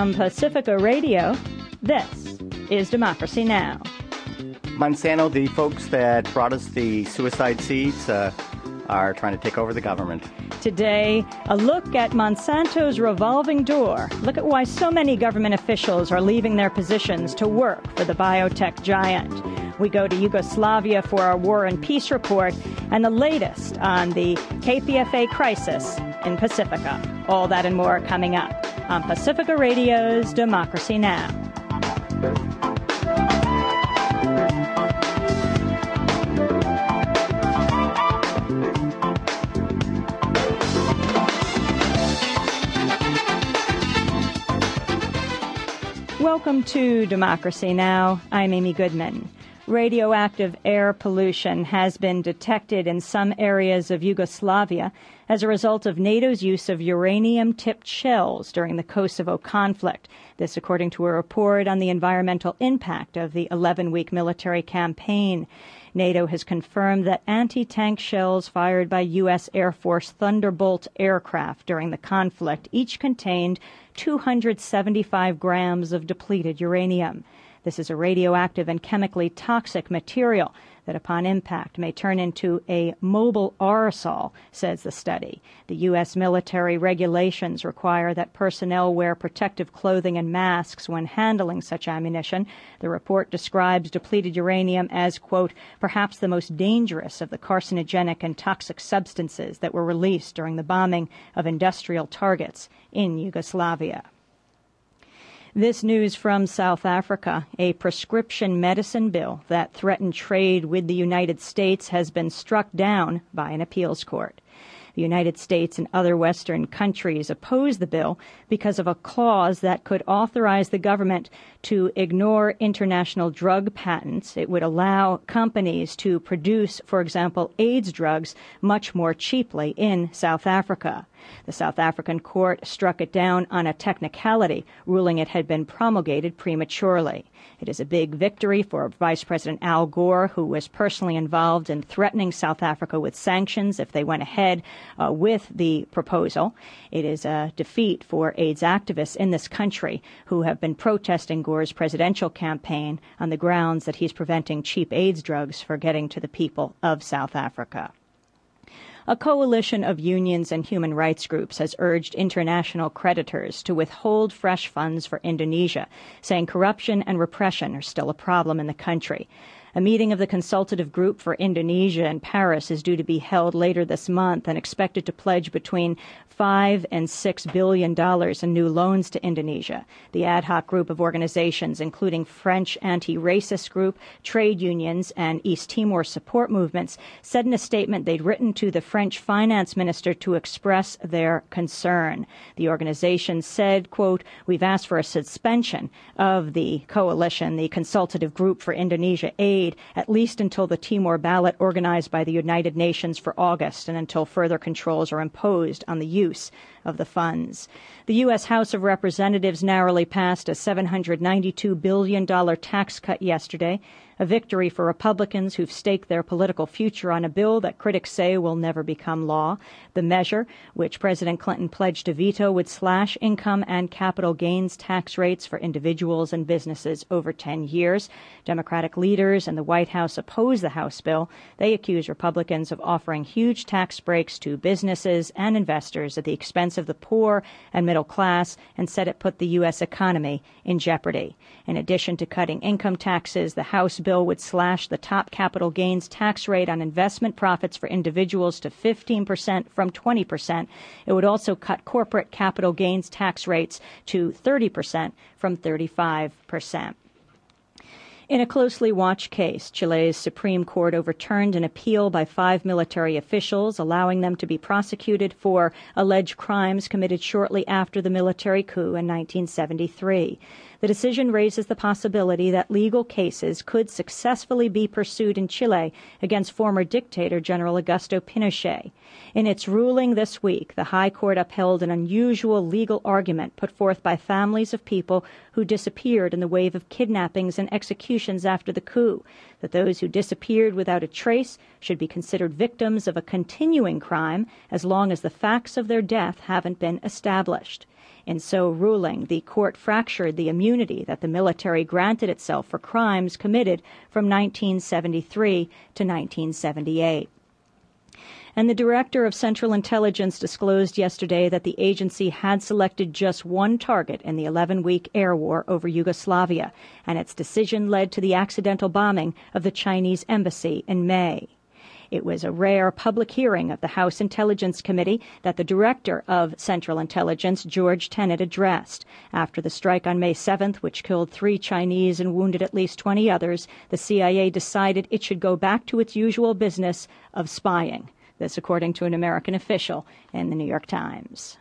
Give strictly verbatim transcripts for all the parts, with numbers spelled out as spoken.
From Pacifica Radio, this is Democracy Now! Monsanto, the folks that brought us the suicide seeds, uh, are trying to take over the government. Today, a look at Monsanto's revolving door. Look at why so many government officials are leaving their positions to work for the biotech giant. We go to Yugoslavia for our War and Peace report and the latest on the K P F A crisis in Pacifica. All that and more coming up on Pacifica Radio's Democracy Now! Welcome to Democracy Now! I'm Amy Goodman. Radioactive air pollution has been detected in some areas of Yugoslavia as a result of NATO's use of uranium-tipped shells during the Kosovo conflict. This according to a report on the environmental impact of the eleven-week military campaign. NATO has confirmed that anti-tank shells fired by U S Air Force Thunderbolt aircraft during the conflict each contained two hundred seventy-five grams of depleted uranium. This is a radioactive and chemically toxic material that upon impact may turn into a mobile aerosol, says the study. The U S military regulations require that personnel wear protective clothing and masks when handling such ammunition. The report describes depleted uranium as, quote, perhaps the most dangerous of the carcinogenic and toxic substances that were released during the bombing of industrial targets in Yugoslavia. This news from South Africa. A prescription medicine bill that threatened trade with the United States has been struck down by an appeals court. The United States and other Western countries oppose the bill because of a clause that could authorize the government to ignore international drug patents. It would allow companies to produce, for example, AIDS drugs much more cheaply in South Africa. The South African court struck it down on a technicality, ruling it had been promulgated prematurely. It is a big victory for Vice President Al Gore, who was personally involved in threatening South Africa with sanctions if they went ahead uh, with the proposal. It is a defeat for AIDS activists in this country who have been protesting Gore's presidential campaign on the grounds that he's preventing cheap AIDS drugs from getting to the people of South Africa. A coalition of unions and human rights groups has urged international creditors to withhold fresh funds for Indonesia, saying corruption and repression are still a problem in the country. A meeting of the consultative group for Indonesia in Paris is due to be held later this month and expected to pledge between five and six billion dollars in new loans to Indonesia. The ad hoc group of organizations, including French anti-racist group, trade unions, and East Timor support movements, said in a statement they'd written to the French finance minister to express their concern. The organization said, quote, we've asked for a suspension of the coalition, the consultative group for Indonesia Aid, at least until the Timor ballot organized by the United Nations for August and until further controls are imposed on the use of the funds. The U S House of Representatives narrowly passed a seven hundred ninety-two billion dollars tax cut yesterday, a victory for Republicans who've staked their political future on a bill that critics say will never become law. The measure, which President Clinton pledged to veto, would slash income and capital gains tax rates for individuals and businesses over ten years. Democratic leaders and the White House oppose the House bill. They accuse Republicans of offering huge tax breaks to businesses and investors at the expense of the poor and middle class, and said it put the U S economy in jeopardy. In addition to cutting income taxes, the House bill would slash the top capital gains tax rate on investment profits for individuals to fifteen percent from twenty percent. It would also cut corporate capital gains tax rates to thirty percent from thirty-five percent. In a closely watched case, Chile's Supreme Court overturned an appeal by five military officials, allowing them to be prosecuted for alleged crimes committed shortly after the military coup in nineteen seventy-three. The decision raises the possibility that legal cases could successfully be pursued in Chile against former dictator General Augusto Pinochet. In its ruling this week, the High Court upheld an unusual legal argument put forth by families of people who disappeared in the wave of kidnappings and executions after the coup, that those who disappeared without a trace should be considered victims of a continuing crime as long as the facts of their death haven't been established. In so ruling, the court fractured the immunity that the military granted itself for crimes committed from nineteen seventy-three to nineteen seventy-eight. And the director of Central Intelligence disclosed yesterday that the agency had selected just one target in the eleven-week air war over Yugoslavia, and its decision led to the accidental bombing of the Chinese embassy in May. It was a rare public hearing of the House Intelligence Committee that the director of Central Intelligence, George Tenet, addressed. After the strike on May seventh, which killed three Chinese and wounded at least twenty others, the C I A decided it should go back to its usual business of spying. This according to an American official in the New York Times.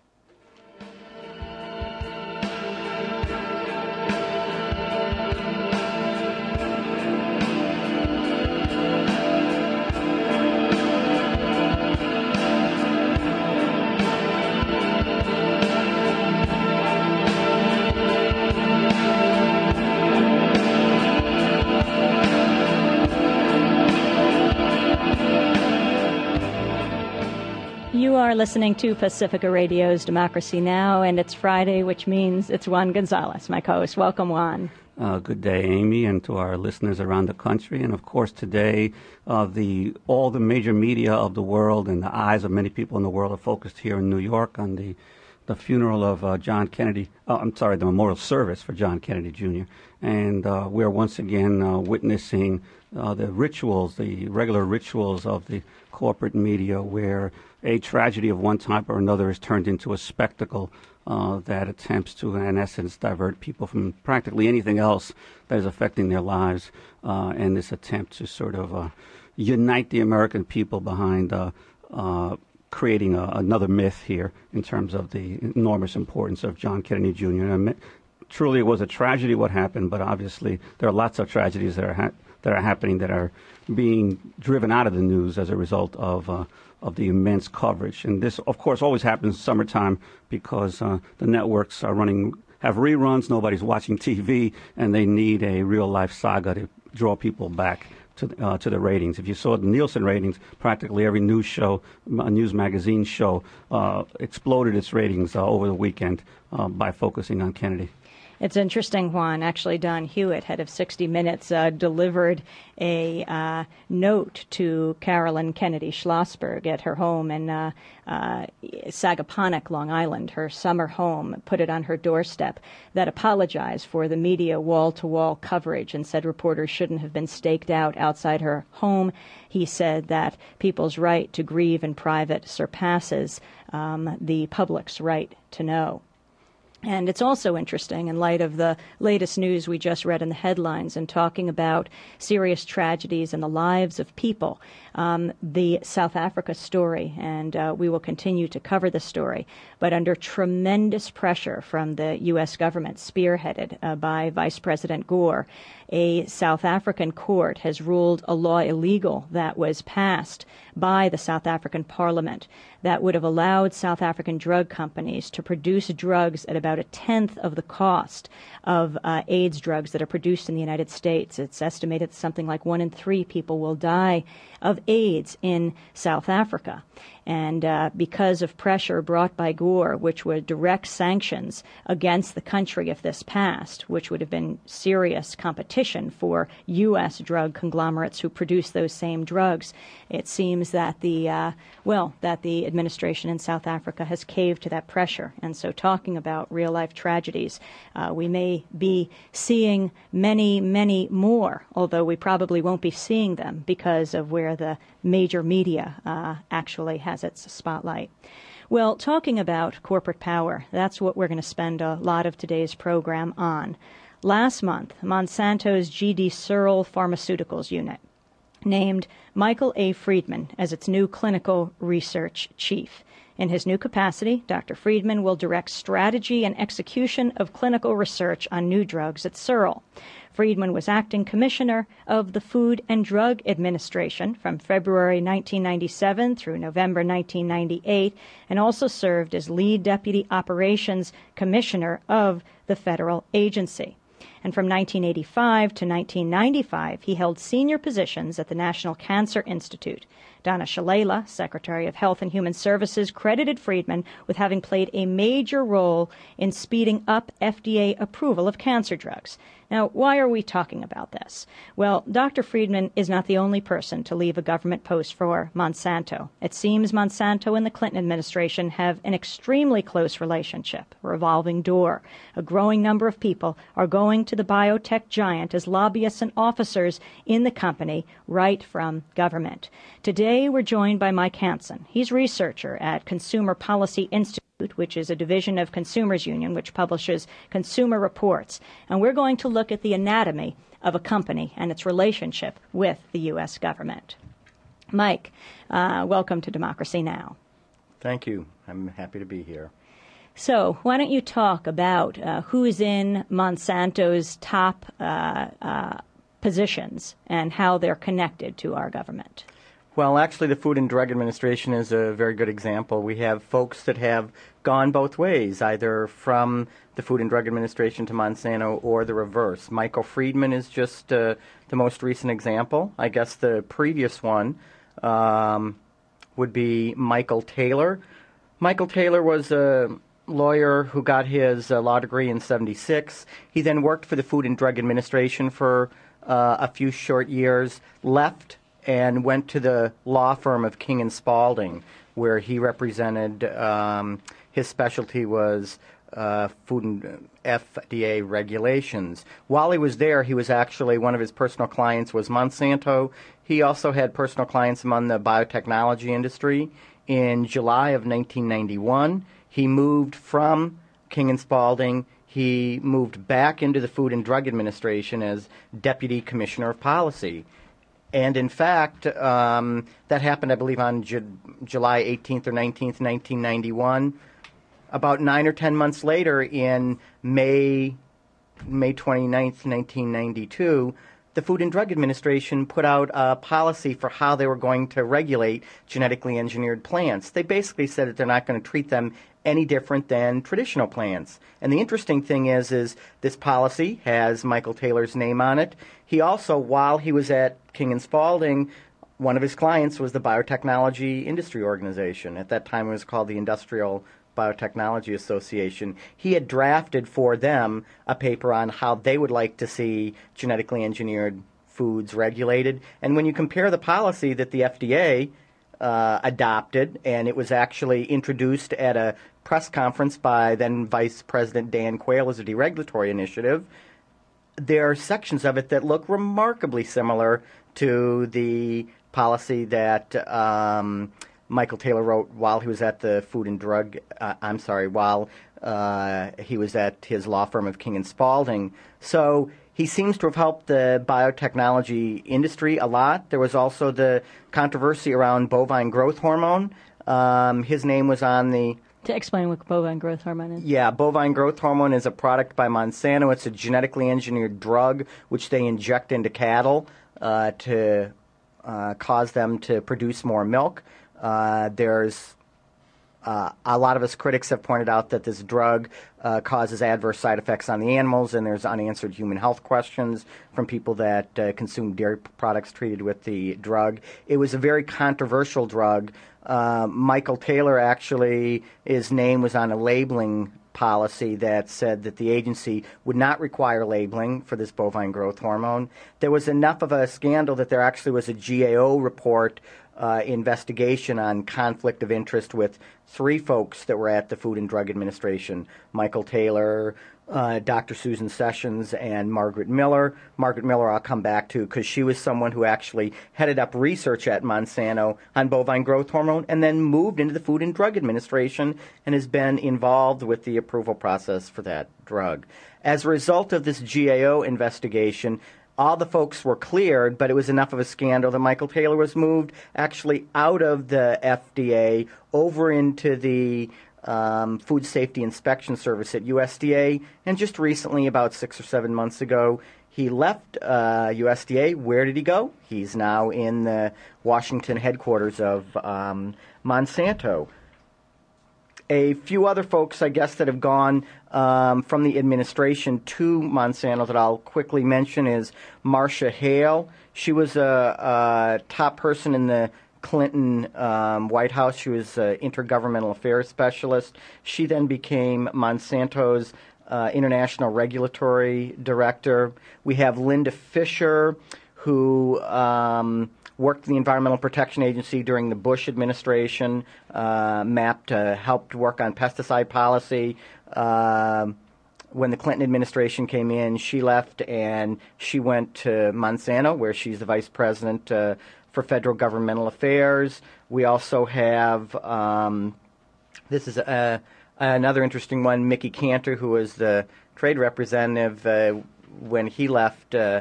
You are listening to Pacifica Radio's Democracy Now!, and it's Friday, which means it's Juan Gonzalez, my co-host. Welcome, Juan. Uh, good day, Amy, and to our listeners around the country. And, of course, today, uh, the all the major media of the world and the eyes of many people in the world are focused here in New York on the, the funeral of uh, John Kennedy. Uh, I'm sorry, the memorial service for John Kennedy, Junior And uh, we're once again uh, witnessing uh, the rituals, the regular rituals of the corporate media, where a tragedy of one type or another is turned into a spectacle uh, that attempts to, in essence, divert people from practically anything else that is affecting their lives, uh, and this attempt to sort of uh, unite the American people behind uh, uh, creating a, another myth here in terms of the enormous importance of John Kennedy, Junior And truly, it was a tragedy what happened, but obviously there are lots of tragedies that are ha- that are happening that are being driven out of the news as a result of uh, of the immense coverage. And this, of course, always happens in summertime because uh, the networks are running, have reruns, nobody's watching T V, and they need a real-life saga to draw people back to uh, to the ratings. If you saw the Nielsen ratings, practically every news show, a news magazine show, uh, exploded its ratings uh, over the weekend uh, by focusing on Kennedy. It's interesting, Juan. Actually, Don Hewitt, head of sixty minutes, uh, delivered a uh, note to Carolyn Kennedy Schlossberg at her home in uh, uh, Sagaponack, Long Island, her summer home, put it on her doorstep, that apologized for the media wall-to-wall coverage and said reporters shouldn't have been staked out outside her home. He said that people's right to grieve in private surpasses um, the public's right to know. And it's also interesting in light of the latest news we just read in the headlines and talking about serious tragedies in the lives of people, um, the South Africa story, and uh, we will continue to cover the story, but under tremendous pressure from the U S government, spearheaded uh, by Vice President Gore, a South African court has ruled a law illegal that was passed by the South African Parliament that would have allowed South African drug companies to produce drugs at about a tenth of the cost of uh, AIDS drugs that are produced in the United States. It's estimated that something like one in three people will die of AIDS in South Africa. And uh, because of pressure brought by Gore, which would direct sanctions against the country if this passed, which would have been serious competition for U S drug conglomerates who produce those same drugs, it seems that the, uh, well, that the administration in South Africa has caved to that pressure. And so talking about real-life tragedies, uh, we may be seeing many, many more, although we probably won't be seeing them because of where the major media uh, actually has its spotlight. Well, talking about corporate power, that's what we're going to spend a lot of today's program on. Last month, Monsanto's G D Searle Pharmaceuticals unit named Michael A. Friedman as its new clinical research chief. In his new capacity, Doctor Friedman will direct strategy and execution of clinical research on new drugs at Searle. Friedman was acting commissioner of the Food and Drug Administration from February nineteen ninety-seven through November nineteen ninety-eight, and also served as lead deputy operations commissioner of the federal agency. And from nineteen eighty-five to nineteen ninety-five, he held senior positions at the National Cancer Institute. Donna Shalala, Secretary of Health and Human Services, credited Friedman with having played a major role in speeding up F D A approval of cancer drugs. Now, why are we talking about this? Well, Doctor Friedman is not the only person to leave a government post for Monsanto. It seems Monsanto and the Clinton administration have an extremely close relationship, a revolving door. A growing number of people are going to the biotech giant as lobbyists and officers in the company right from government. Today, we're joined by Mike Hansen. He's researcher at Consumer Policy Institute, which is a division of Consumers Union, which publishes consumer reports. And we're going to look at the anatomy of a company and its relationship with the U S government. Mike, uh, welcome to Democracy Now! Thank you. I'm happy to be here. So why don't you talk about uh, who's in Monsanto's top uh, uh, positions and how they're connected to our government? Well, actually, the Food and Drug Administration is a very good example. We have folks that have gone both ways, either from the Food and Drug Administration to Monsanto or the reverse. Michael Friedman is just uh, the most recent example. I guess the previous one um, would be Michael Taylor. Michael Taylor was a lawyer who got his uh, law degree in seventy-six. He then worked for the Food and Drug Administration for uh, a few short years, left and went to the law firm of King and Spalding, where he represented, um, his specialty was uh, food and F D A regulations. While he was there, he was actually, one of his personal clients was Monsanto. He also had personal clients among the biotechnology industry. In July of nineteen ninety-one, he moved from King and Spalding. He moved back into the Food and Drug Administration as Deputy Commissioner of Policy. And in fact, um, that happened, I believe, on Ju- July eighteenth or nineteenth, nineteen ninety-one. About nine or ten months later, in May, May twenty-ninth, nineteen ninety-two, the Food and Drug Administration put out a policy for how they were going to regulate genetically engineered plants. They basically said that they're not going to treat them any different than traditional plants. And the interesting thing is, is this policy has Michael Taylor's name on it. He also, while he was at King and Spalding, one of his clients was the Biotechnology Industry Organization. At that time, it was called the Industrial Biotechnology Association. He had drafted for them a paper on how they would like to see genetically engineered foods regulated. And when you compare the policy that the F D A uh, adopted, and it was actually introduced at a press conference by then Vice President Dan Quayle as a deregulatory initiative, there are sections of it that look remarkably similar to the policy that um, Michael Taylor wrote while he was at the Food and Drug, uh, I'm sorry, while uh, he was at his law firm of King and Spalding. So he seems to have helped the biotechnology industry a lot. There was also the controversy around bovine growth hormone. Um, his name was on the... To explain what bovine growth hormone is. Yeah, bovine growth hormone is a product by Monsanto. It's a genetically engineered drug which they inject into cattle uh, to uh, cause them to produce more milk. Uh, there's uh, a lot of us critics have pointed out that this drug uh, causes adverse side effects on the animals, and there's unanswered human health questions from people that uh, consume dairy products treated with the drug. It was a very controversial drug. Uh, Michael Taylor actually, his name was on a labeling policy that said that the agency would not require labeling for this bovine growth hormone. There was enough of a scandal that there actually was a G A O report uh, investigation on conflict of interest with three folks that were at the Food and Drug Administration, Michael Taylor, Uh, Doctor Susan Sessions, and Margaret Miller. Margaret Miller I'll come back to because she was someone who actually headed up research at Monsanto on bovine growth hormone and then moved into the Food and Drug Administration and has been involved with the approval process for that drug. As a result of this G A O investigation, all the folks were cleared, but it was enough of a scandal that Michael Taylor was moved actually out of the F D A over into the Um, Food Safety Inspection Service at U S D A, and just recently, about six or seven months ago, he left uh, U S D A. Where did he go? He's now in the Washington headquarters of um, Monsanto. A few other folks, I guess, that have gone um, from the administration to Monsanto that I'll quickly mention is Marcia Hale. She was a, a top person in the Clinton um, White House. She was an intergovernmental affairs specialist. She then became Monsanto's uh, international regulatory director. We have Linda Fisher, who um, worked in the Environmental Protection Agency during the Bush administration, uh, mapped, uh, helped work on pesticide policy. Uh, when the Clinton administration came in, she left and she went to Monsanto, where she's the vice president uh, for federal governmental affairs. We also have, um, this is a, another interesting one, Mickey Cantor, who was the trade representative uh, when he left uh,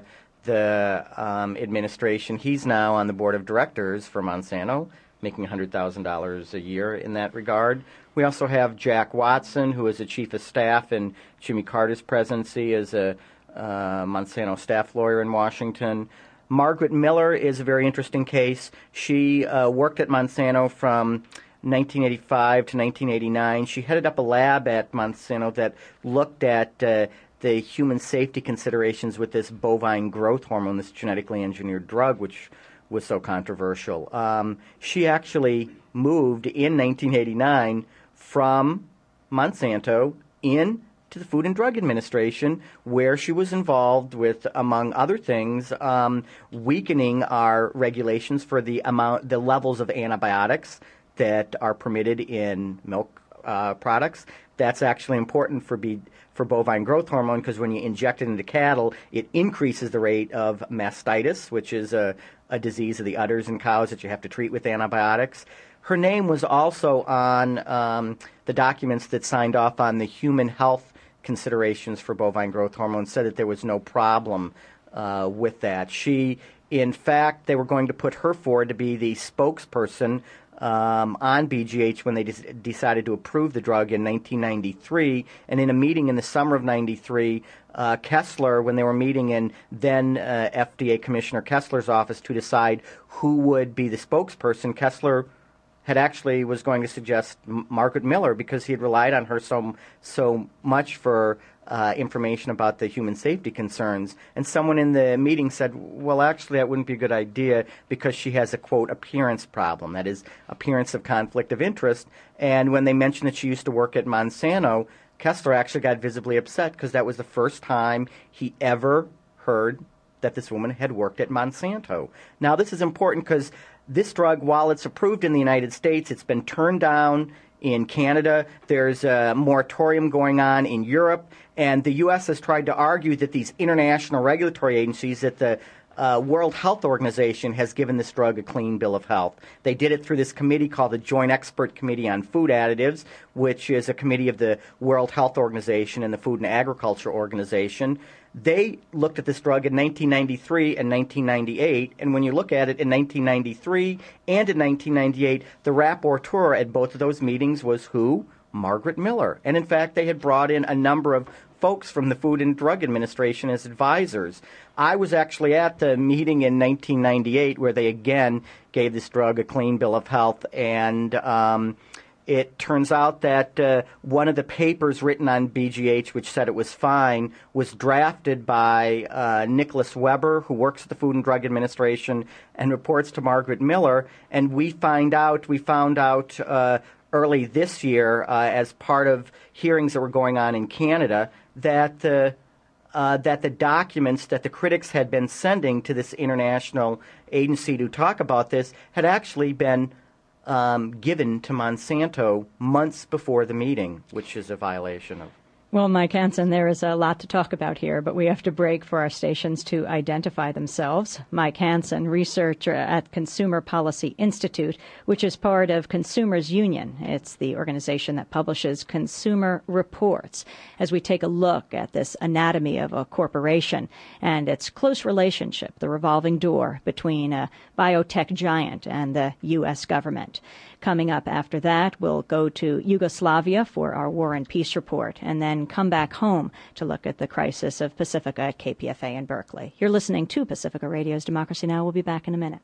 the um, administration. He's now on the board of directors for Monsanto, making one hundred thousand dollars a year in that regard. We also have Jack Watson, who is the chief of staff in Jimmy Carter's presidency as a uh, Monsanto staff lawyer in Washington. Margaret Miller is a very interesting case. She uh, worked at Monsanto from nineteen eighty-five to nineteen eighty-nine. She headed up a lab at Monsanto that looked at uh, the human safety considerations with this bovine growth hormone, this genetically engineered drug, which was so controversial. Um, she actually moved in nineteen eighty-nine from Monsanto in to the Food and Drug Administration, where she was involved with, among other things, um, weakening our regulations for the amount, the levels of antibiotics that are permitted in milk uh, products. That's actually important for be, for bovine growth hormone, because when you inject it into cattle, it increases the rate of mastitis, which is a, a disease of the udders in cows that you have to treat with antibiotics. Her name was also on um, the documents that signed off on the human health considerations for bovine growth hormone, said that there was no problem uh, with that. She, in fact, they were going to put her forward to be the spokesperson Um, on B G H when they de- decided to approve the drug in nineteen ninety-three. And in a meeting in the summer of ninety-three, uh, Kessler, when they were meeting in then uh, F D A Commissioner Kessler's office to decide who would be the spokesperson, Kessler had actually was going to suggest M- Margaret Miller, because he had relied on her so, so much for Uh, information about the human safety concerns. And someone in the meeting said, well, actually, that wouldn't be a good idea because she has a, quote, appearance problem, that is, appearance of conflict of interest. And when they mentioned that she used to work at Monsanto, Kessler actually got visibly upset because that was the first time he ever heard that this woman had worked at Monsanto. Now, this is important because this drug, while it's approved in the United States, it's been turned down in Canada. There's a moratorium going on in Europe, and the U S has tried to argue that these international regulatory agencies, that the uh, World Health Organization has given this drug a clean bill of health. They did it through this committee called the Joint Expert Committee on Food Additives, which is a committee of the World Health Organization and the Food and Agriculture Organization. They looked at this drug in nineteen ninety-three and nineteen ninety-eight, and when you look at it in nineteen ninety-three and in nineteen ninety-eight, the rapporteur at both of those meetings was who? Margaret Miller. And in fact, they had brought in a number of folks from the Food and Drug Administration as advisors. I was actually at the meeting in nineteen ninety-eight where they again gave this drug a clean bill of health, and um, it turns out that uh, one of the papers written on B G H, which said it was fine, was drafted by uh, Nicholas Weber, who works at the Food and Drug Administration and reports to Margaret Miller. And we find out, we found out uh, early this year, uh, as part of hearings that were going on in Canada, that the uh, that the documents that the critics had been sending to this international agency to talk about this had actually been Um, given to Monsanto months before the meeting, which is a violation of. Well, Mike Hansen, there is a lot to talk about here, but we have to break for our stations to identify themselves. Mike Hansen, researcher at Consumer Policy Institute, which is part of Consumers Union. It's the organization that publishes consumer reports. As we take a look at this anatomy of a corporation and its close relationship, the revolving door between a biotech giant and the U S government. Coming up after that, we'll go to Yugoslavia for our War and Peace report, and then come back home to look at the crisis of Pacifica at K P F A in Berkeley. You're listening to Pacifica Radio's Democracy Now! We'll be back in a minute.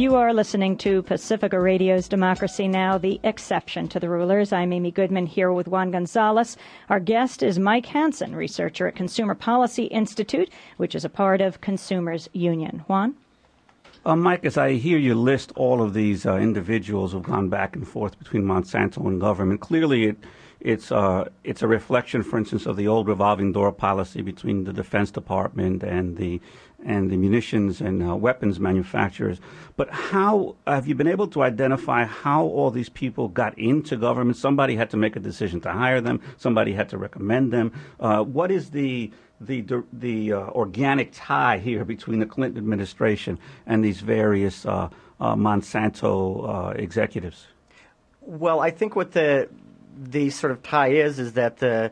You are listening to Pacifica Radio's Democracy Now!, the exception to the rulers. I'm Amy Goodman here with Juan Gonzalez. Our guest is Mike Hansen, researcher at Consumer Policy Institute, which is a part of Consumers Union. Juan? Uh, Mike, as I hear you list all of these uh, individuals who've gone back and forth between Monsanto and government, clearly it, it's, uh, it's a reflection, for instance, of the old revolving door policy between the Defense Department and the and the munitions and uh, weapons manufacturers. But how have you been able to identify how all these people got into government? Somebody had to make a decision to hire them. Somebody had to recommend them. Uh, what is the the the uh, organic tie here between the Clinton administration and these various uh, uh, Monsanto uh, executives? Well, I think what the the sort of tie is is that the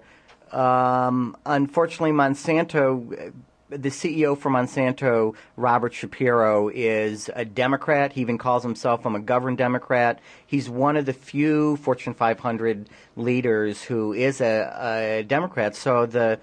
um, unfortunately Monsanto. The C E O for Monsanto, Robert Shapiro, is a Democrat. He even calls himself a McGovern Democrat. He's one of the few Fortune five hundred leaders who is a, a Democrat. So the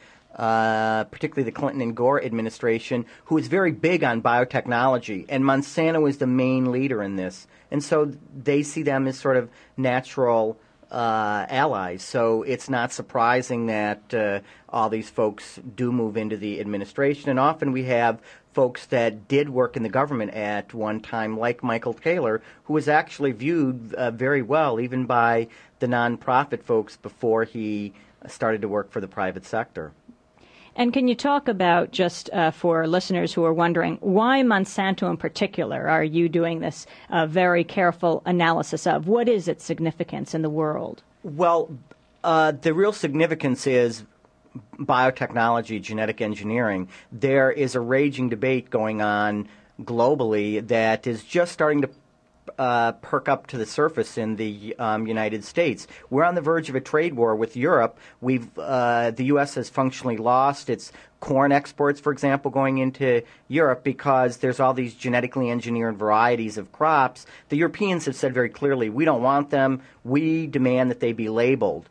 uh, particularly the Clinton and Gore administration, who is very big on biotechnology, and Monsanto is the main leader in this. And so they see them as sort of natural Uh, allies. So it's not surprising that uh, all these folks do move into the administration. And often we have folks that did work in the government at one time, like Michael Taylor, who was actually viewed uh, very well, even by the nonprofit folks before he started to work for the private sector. And can you talk about, just uh, for listeners who are wondering, why Monsanto in particular are you doing this uh, very careful analysis of? What is its significance in the world? Well, uh, the real significance is biotechnology, genetic engineering. There is a raging debate going on globally that is just starting to Uh, perk up to the surface in the um, United States. We're on the verge of a trade war with Europe. We've uh, the U S has functionally lost its corn exports, for example, going into Europe because there's all these genetically engineered varieties of crops. The Europeans have said very clearly, we don't want them. We demand that they be labeled.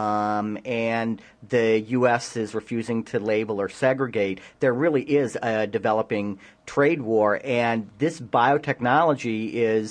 Um, and the U S is refusing to label or segregate. There really is a developing trade war, and this biotechnology is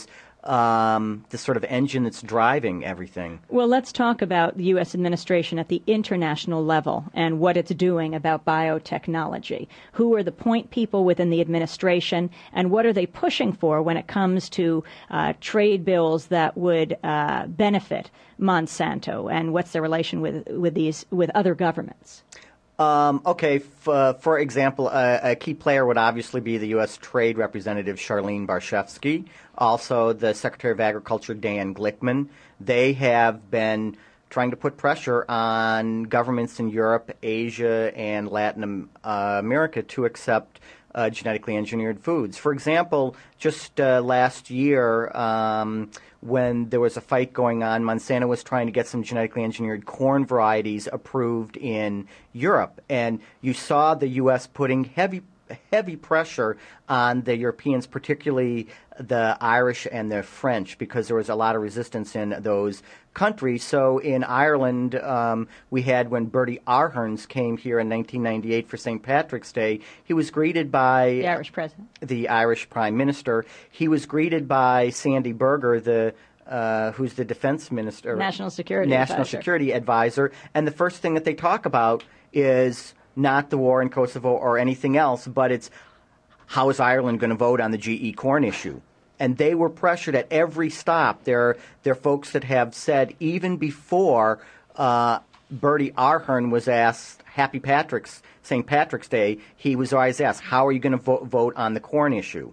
um, the sort of engine that's driving everything. Well, let's talk about the U S administration at the international level and what it's doing about biotechnology. Who are the point people within the administration, and what are they pushing for when it comes to uh, trade bills that would uh, benefit Monsanto, and what's their relation with with these with other governments? Um, okay, f- uh, for example, a, a key player would obviously be the U S Trade Representative Charlene Barshefsky, also the Secretary of Agriculture Dan Glickman. They have been trying to put pressure on governments in Europe, Asia, and Latin uh, America to accept uh, genetically engineered foods. For example, just uh, last year, um, when there was a fight going on, Monsanto was trying to get some genetically engineered corn varieties approved in Europe. And you saw the U S putting heavy heavy pressure on the Europeans, particularly the Irish and the French, because there was a lot of resistance in those countries. So in Ireland, um, we had when Bertie Ahern came here in nineteen ninety-eight for Saint Patrick's Day, he was greeted by the Irish president, the Irish Prime Minister. He was greeted by Sandy Berger, the uh, who's the Defense Minister, National Security National Advisor. Security Advisor, and the first thing that they talk about is not the war in Kosovo or anything else, but it's how is Ireland going to vote on the G E corn issue. And they were pressured at every stop. There, there are folks that have said even before uh, Bertie Ahern was asked Happy Patrick's, Saint Patrick's Day, he was always asked, how are you going to vo- vote on the corn issue?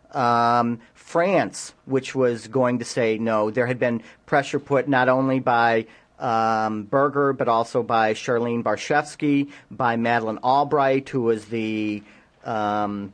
Um, France, which was going to say no, there had been pressure put not only by Um, Berger, but also by Charlene Barshefsky, by Madeleine Albright, who was the, um,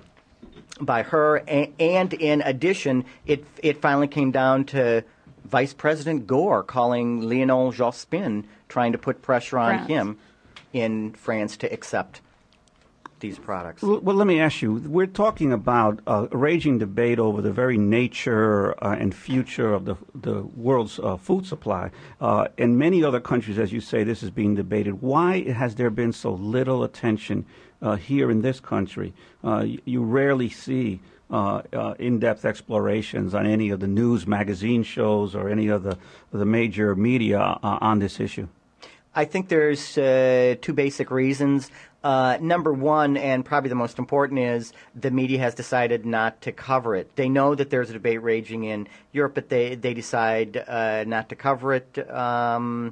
by her, and, and in addition, it it finally came down to Vice President Gore calling Lionel Jospin, trying to put pressure on France. him in France to accept these products. Well, well, let me ask you, we're talking about uh, a raging debate over the very nature uh, and future of the, the world's uh, food supply. Uh, in many other countries, as you say, this is being debated. Why has there been so little attention uh, here in this country? Uh, you, you rarely see uh, uh, in-depth explorations on any of the news magazine shows or any of the, the major media uh, on this issue? I think there's uh, two basic reasons. Uh, number one, and probably the most important, is the media has decided not to cover it. They know that there's a debate raging in Europe, but they, they decide uh, not to cover it. Um,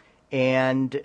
and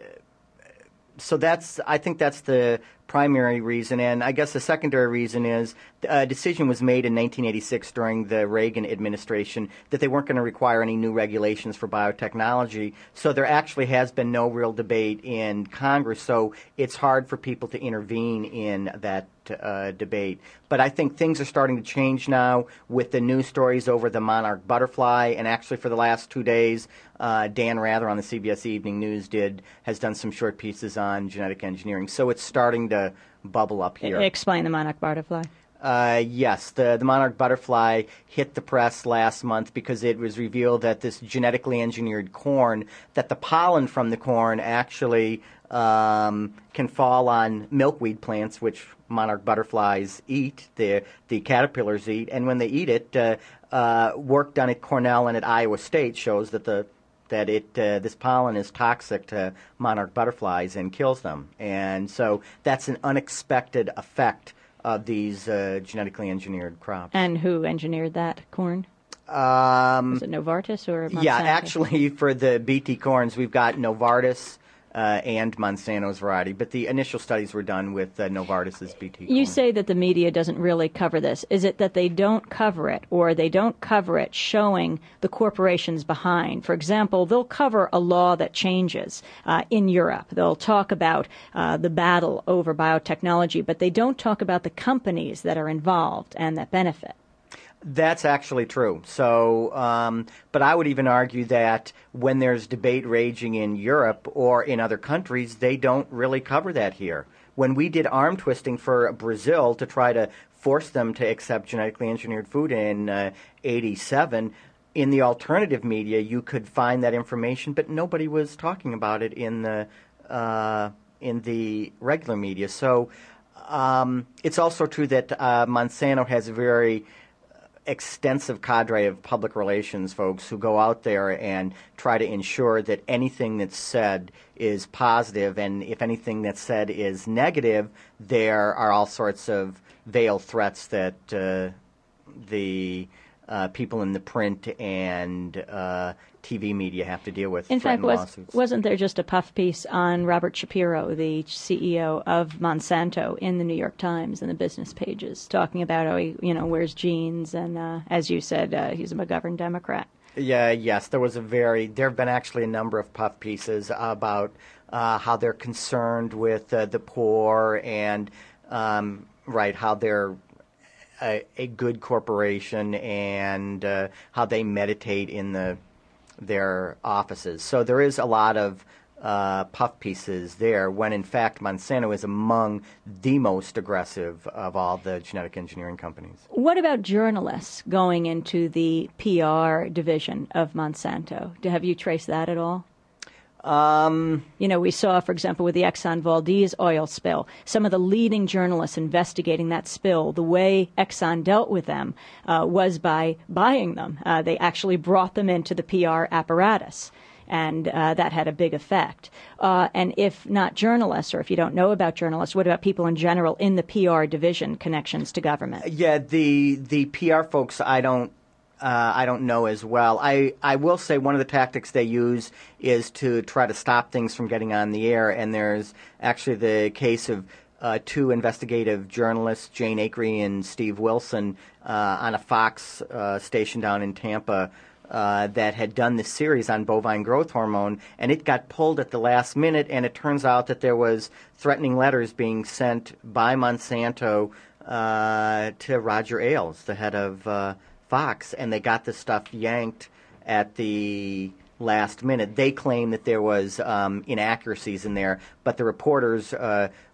so that's, I think that's the primary reason. And I guess the secondary reason is a decision was made in nineteen eighty-six during the Reagan administration that they weren't going to require any new regulations for biotechnology. So there actually has been no real debate in Congress. So it's hard for people to intervene in that uh, debate. But I think things are starting to change now with the news stories over the monarch butterfly. And actually for the last two days, uh, Dan Rather on the C B S Evening News did has done some short pieces on genetic engineering. So it's starting to bubble up here. Explain the monarch butterfly. Uh, yes, the, the monarch butterfly hit the press last month because it was revealed that this genetically engineered corn, that the pollen from the corn actually um, can fall on milkweed plants, which monarch butterflies eat, the, the caterpillars eat, and when they eat it, uh, uh, work done at Cornell and at Iowa State shows that the that it uh, this pollen is toxic to monarch butterflies and kills them. And so that's an unexpected effect of these uh, genetically engineered crops. And who engineered that corn? Um, Was it Novartis or Monsanto? Yeah, actually for the B T corns, we've got Novartis uh, and Monsanto's variety, but the initial studies were done with uh, Novartis's B T corn. You say that the media doesn't really cover this. Is it that they don't cover it, or they don't cover it showing the corporations behind? For example, they'll cover a law that changes uh, in Europe. They'll talk about uh, the battle over biotechnology, but they don't talk about the companies that are involved and that benefit. That's actually true. So, um, but I would even argue that when there's debate raging in Europe or in other countries, they don't really cover that here. When we did arm twisting for Brazil to try to force them to accept genetically engineered food in uh, eighty-seven, in the alternative media, you could find that information, but nobody was talking about it in the uh, in the regular media. So, um, it's also true that uh, Monsanto has a very extensive cadre of public relations folks who go out there and try to ensure that anything that's said is positive, and if anything that's said is negative, there are all sorts of veiled threats that uh, the uh, people in the print and uh, T V media have to deal with. In fact, was, lawsuits. wasn't there just a puff piece on Robert Shapiro, the C E O of Monsanto, in the New York Times in the business pages, talking about how he, you know, wears jeans and, uh, as you said, uh, he's a McGovern Democrat. Yeah, yes, there was a very, there have been actually a number of puff pieces about uh, how they're concerned with uh, the poor and, um, right, how they're a, a good corporation and uh, how they meditate in the their offices. So there is a lot of uh, puff pieces there when in fact Monsanto is among the most aggressive of all the genetic engineering companies. What about journalists going into the P R division of Monsanto? Have you traced that at all? Um, you know, we saw, for example, with the Exxon Valdez oil spill, some of the leading journalists investigating that spill, the way Exxon dealt with them uh, was by buying them. Uh, they actually brought them into the P R apparatus, and uh, that had a big effect. Uh, and if not journalists, or if you don't know about journalists, what about people in general in the P R division, connections to government? Yeah, the the P R folks, I don't Uh, I don't know as well. I, I will say one of the tactics they use is to try to stop things from getting on the air, and there's actually the case of uh, two investigative journalists, Jane Acree and Steve Wilson, uh, on a Fox uh, station down in Tampa uh, that had done this series on bovine growth hormone, and it got pulled at the last minute, and it turns out that there was threatening letters being sent by Monsanto uh, to Roger Ailes, the head of uh, Fox, and they got the stuff yanked at the last minute. They claim that there was um, inaccuracies in there, but the reporters uh,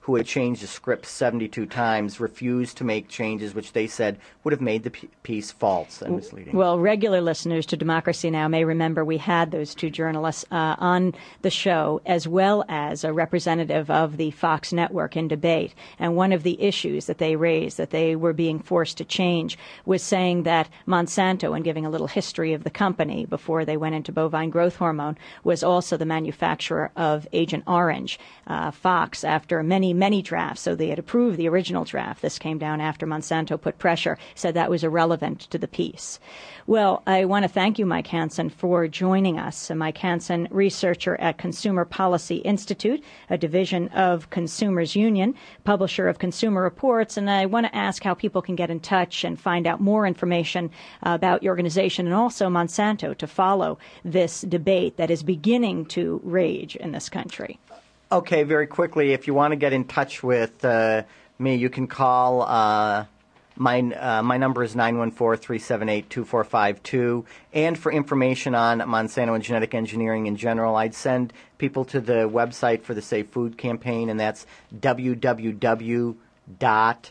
who had changed the script seventy-two times, refused to make changes which they said would have made the p- piece false and misleading. Well, regular listeners to Democracy Now! May remember we had those two journalists uh, on the show, as well as a representative of the Fox network in debate. And one of the issues that they raised, that they were being forced to change, was saying that Monsanto, and giving a little history of the company before they went into bovine growth hormone, was also the manufacturer of Agent Orange. Uh, Fox, after many, many drafts, so they had approved the original draft. This came down after Monsanto put pressure, said that was irrelevant to the piece. Well, I want to thank you, Mike Hansen, for joining us. Mike Hansen, researcher at Consumer Policy Institute, a division of Consumers Union, publisher of Consumer Reports, and I want to ask how people can get in touch and find out more information about your organization and also Monsanto to follow this debate that is beginning to rage in this country. Okay, very quickly, if you want to get in touch with uh, me, you can call. Uh, my uh, my number is nine one four, three seven eight, two four five two. And for information on Monsanto and genetic engineering in general, I'd send people to the website for the Safe Food Campaign, and that's w w w dot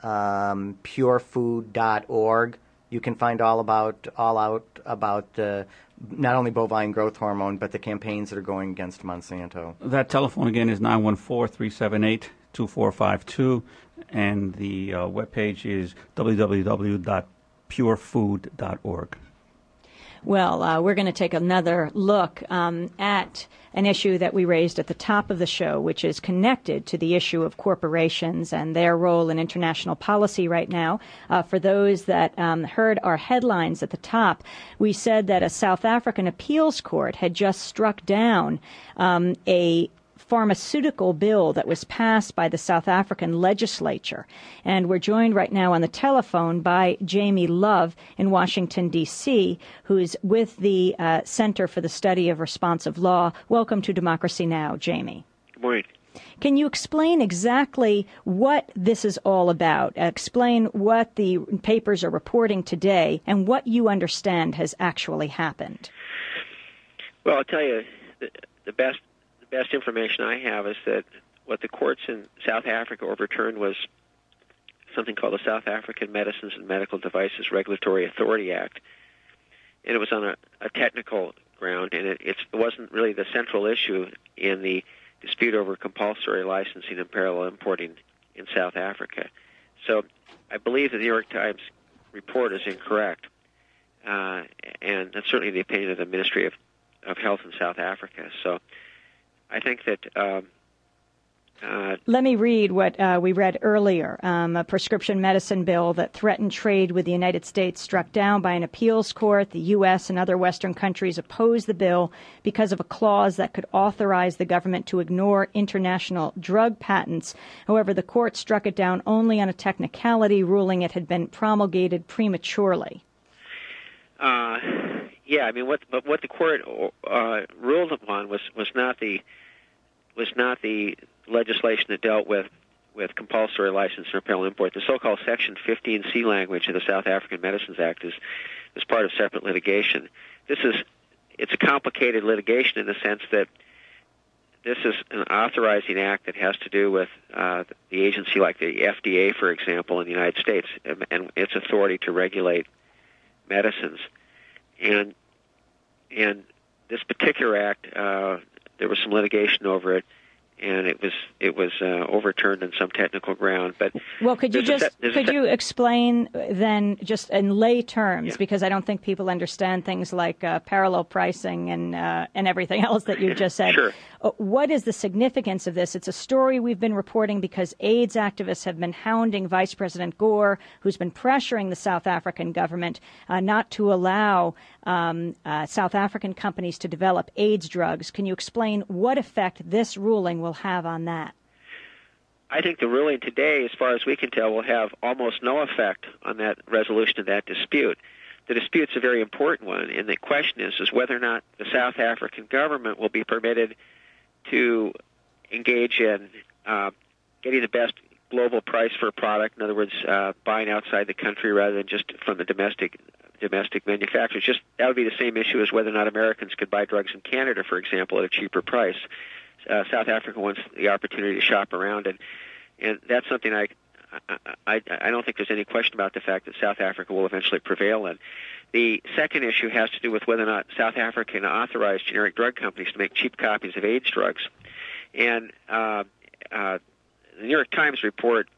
pure food dot org. You can find all about all out about uh, not only bovine growth hormone, but the campaigns that are going against Monsanto. That telephone again is nine one four, three seven eight, two four five two, and the uh, webpage is w w w dot pure food dot org. Well, uh, we're going to take another look um, at an issue that we raised at the top of the show, which is connected to the issue of corporations and their role in international policy right now. Uh, for those that um, heard our headlines at the top, we said that a South African appeals court had just struck down um, a pharmaceutical bill that was passed by the South African legislature. And we're joined right now on the telephone by Jamie Love in Washington, D C, who's with the uh, Center for the Study of Responsive Law. Welcome to Democracy Now!, Jamie. Good morning. Can you explain exactly what this is all about? Explain what the papers are reporting today and what you understand has actually happened. Well, I'll tell you, the, the best The best information I have is that what the courts in South Africa overturned was something called the South African Medicines and Medical Devices Regulatory Authority Act, and it was on a, a technical ground, and it, it's, it wasn't really the central issue in the dispute over compulsory licensing and parallel importing in South Africa. So I believe the New York Times report is incorrect, uh, and that's certainly the opinion of the Ministry of, of Health in South Africa. So I think that... Um, uh, Let me read what uh, we read earlier. Um, a prescription medicine bill that threatened trade with the United States struck down by an appeals court. The U S and other Western countries opposed the bill because of a clause that could authorize the government to ignore international drug patents. However, the court struck it down only on a technicality, ruling it had been promulgated prematurely. Uh, yeah, I mean, what but what the court uh, ruled upon was, was not the was not the legislation that dealt with, with compulsory license and parallel import. The so-called Section fifteen C language of the South African Medicines Act is is part of separate litigation. This is it's a complicated litigation in the sense that this is an authorizing act that has to do with uh, the agency like the F D A, for example, in the United States, and, and its authority to regulate medicines, and and this particular act, uh, there was some litigation over it, and it was it was uh, overturned on some technical ground. But well, could you just set, could set, you explain then, just in lay terms, yeah. because I don't think people understand things like uh, parallel pricing and uh, and everything else that you just said. Sure. Uh, what is the significance of this? It's a story we've been reporting because AIDS activists have been hounding Vice President Gore, who's been pressuring the South African government uh, not to allow um, uh, South African companies to develop AIDS drugs. Can you explain what effect this ruling will have on that? I think the ruling today, as far as we can tell, will have almost no effect on that resolution of that dispute. The dispute's a very important one, and the question is, is whether or not the South African government will be permitted to engage in uh, getting the best global price for a product. In other words, uh, buying outside the country rather than just from the domestic domestic manufacturers. Just that would be the same issue as whether or not Americans could buy drugs in Canada, for example, at a cheaper price. uh, South Africa wants the opportunity to shop around, and and that's something I, I I don't think there's any question about the fact that South Africa will eventually prevail in. The second issue has to do with whether or not South Africa can authorize generic drug companies to make cheap copies of AIDS drugs, and uh, uh, the New York Times report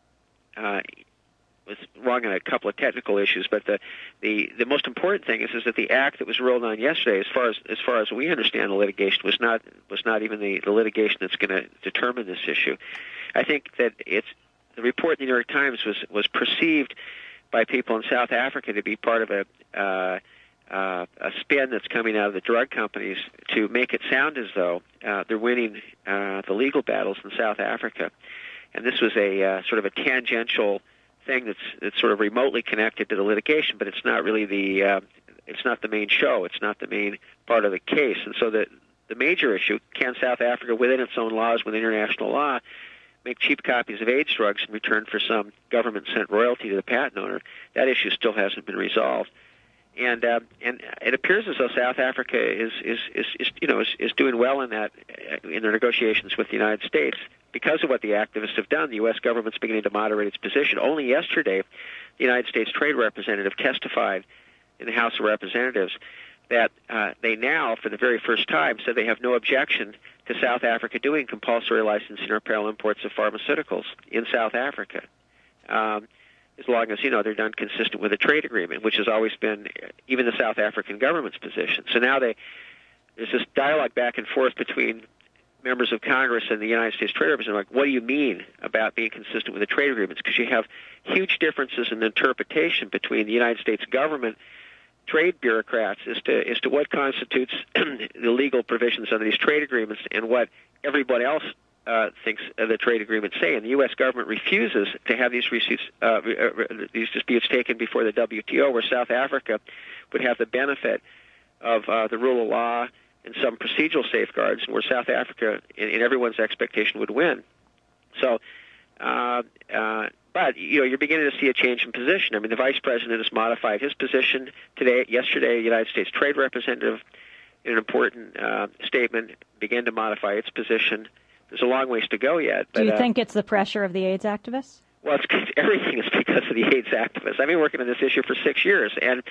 uh, was wrong on a couple of technical issues, but the, the, the most important thing is, is that the act that was ruled on yesterday, as far as as far as we understand the litigation, was not was not even the, the litigation that's going to determine this issue. I think that it's the report in the New York Times was was perceived by people in South Africa to be part of a uh, uh, a spin that's coming out of the drug companies to make it sound as though uh, they're winning uh, the legal battles in South Africa, and this was a uh, sort of a tangential thing that's that's sort of remotely connected to the litigation, but it's not really the uh, it's not the main show. It's not the main part of the case, and so the the major issue: can South Africa, within its own laws, with international law, make cheap copies of AIDS drugs in return for some government-sent royalty to the patent owner? That issue still hasn't been resolved, and uh, and it appears as though South Africa is is, is, is you know is, is doing well in that in their negotiations with the United States. Because of what the activists have done, the U S government's beginning to moderate its position. Only yesterday, the United States Trade Representative testified in the House of Representatives that uh, they now, for the very first time, said they have no objection to South Africa doing compulsory licensing or parallel imports of pharmaceuticals in South Africa, um, as long as, you know, they're done consistent with the trade agreement, which has always been even the South African government's position. So now they there's this dialogue back and forth between members of Congress and the United States Trade Representative, like, what do you mean about being consistent with the trade agreements? Because you have huge differences in interpretation between the United States government, trade bureaucrats, as to as to what constitutes the legal provisions of these trade agreements and what everybody else uh, thinks the trade agreements say. And the U S government refuses to have these receipts, uh, these disputes taken before the W T O, where South Africa would have the benefit of uh, the rule of law and some procedural safeguards, where South Africa, in, in everyone's expectation, would win. So, uh, uh, but you know, you're beginning to see a change in position. I mean, the vice president has modified his position today. Yesterday, the United States Trade Representative, in an important uh, statement, began to modify its position. There's a long ways to go yet. But, Do you uh, think it's the pressure of the AIDS activists? Well, it's, everything is because of the AIDS activists. I've been working on this issue for six years, and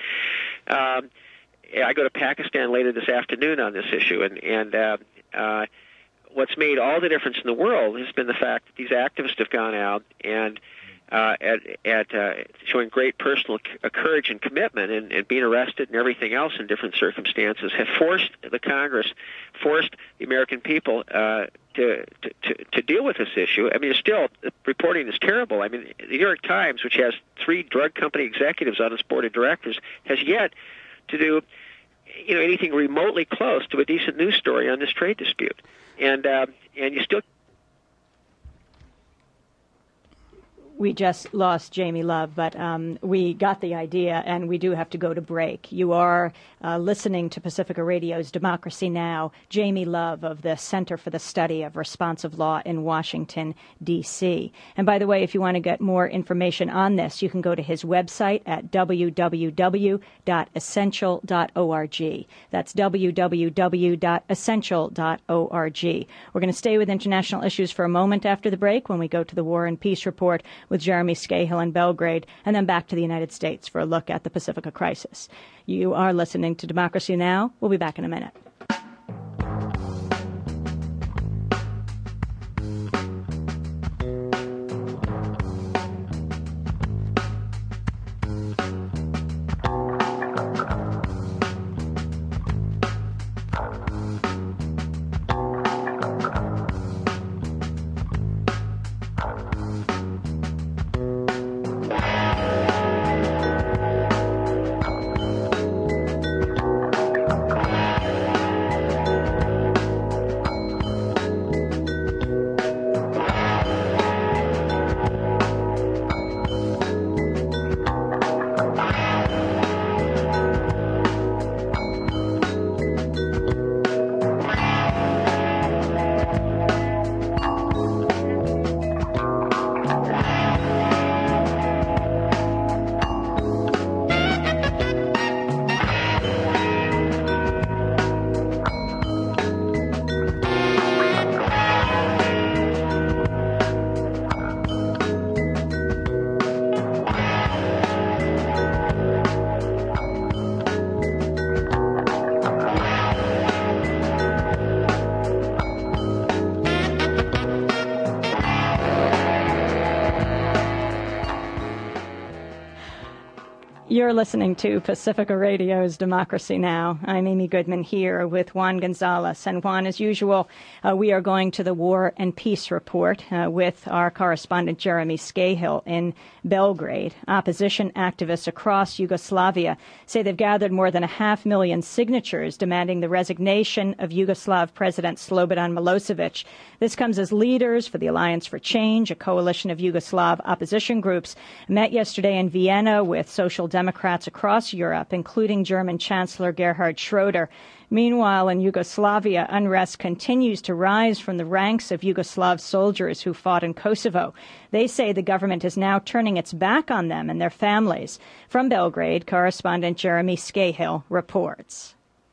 um, I go to Pakistan later this afternoon on this issue, and, and uh, uh, what's made all the difference in the world has been the fact that these activists have gone out and uh, at, at uh, showing great personal c- courage and commitment and, and being arrested and everything else in different circumstances, have forced the Congress, forced the American people uh, to, to, to, to deal with this issue. I mean, it's still, the reporting is terrible. I mean, the New York Times, which has three drug company executives on its board of directors, has yet to do, you know, anything remotely close to a decent news story on this trade dispute, and uh, and you still. We just lost Jamie Love, but um, we got the idea, and we do have to go to break. You are uh, listening to Pacifica Radio's Democracy Now!, Jamie Love of the Center for the Study of Responsive Law in Washington, D C. And by the way, if you want to get more information on this, you can go to his website at w w w dot essential dot org. That's w w w dot essential dot org. We're going to stay with international issues for a moment after the break when we go to the War and Peace Report with Jeremy Scahill in Belgrade, and then back to the United States for a look at the Pacifica crisis. You are listening to Democracy Now! We'll be back in a minute. You're listening to Pacifica Radio's Democracy Now! I'm Amy Goodman here with Juan Gonzalez. And Juan, as usual, uh, we are going to the War and Peace Report uh, with our correspondent Jeremy Scahill in Belgrade. Opposition activists across Yugoslavia say they've gathered more than a half million signatures demanding the resignation of Yugoslav President Slobodan Milosevic. This comes as leaders for the Alliance for Change, a coalition of Yugoslav opposition groups, met yesterday in Vienna with social Democrats across Europe, including German Chancellor Gerhard Schroeder. Meanwhile, in Yugoslavia, unrest continues to rise from the ranks of Yugoslav soldiers who fought in Kosovo. They say the government is now turning its back on them and their families. From Belgrade, correspondent Jeremy Scahill reports.